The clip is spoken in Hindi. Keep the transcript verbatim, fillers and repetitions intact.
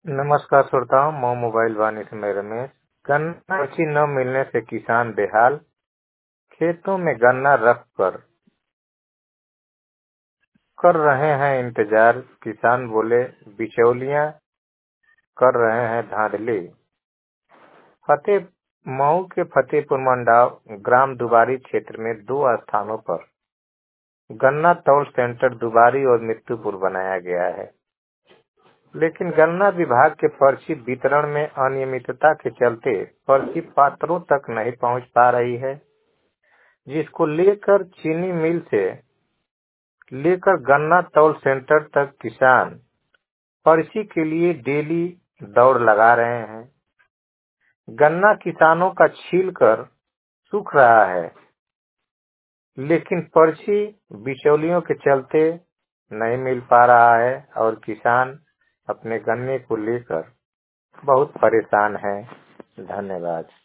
नमस्कार श्रोताओं, मैं मोबाइल वाणी से मैं रमेश। गन्ना पर्ची न मिलने से किसान बेहाल, खेतों में गन्ना रख कर कर रहे हैं इंतजार। किसान बोले बिचौलियां कर रहे हैं धांधली। फतेह मऊ के फतेहपुर मंडाव ग्राम दुबारी क्षेत्र में दो स्थानों पर गन्ना तौल सेंटर दुबारी और मित्तुपुर बनाया गया है, लेकिन गन्ना विभाग के पर्ची वितरण में अनियमितता के चलते पर्ची पात्रों तक नहीं पहुंच पा रही है, जिसको लेकर चीनी मिल से लेकर गन्ना तौल सेंटर तक किसान पर्ची के लिए डेली दौड़ लगा रहे हैं। गन्ना किसानों का छील कर सूख रहा है, लेकिन पर्ची बिचौलियों के चलते नहीं मिल पा रहा है और किसान अपने गन्ने को लेकर बहुत परेशान है। धन्यवाद।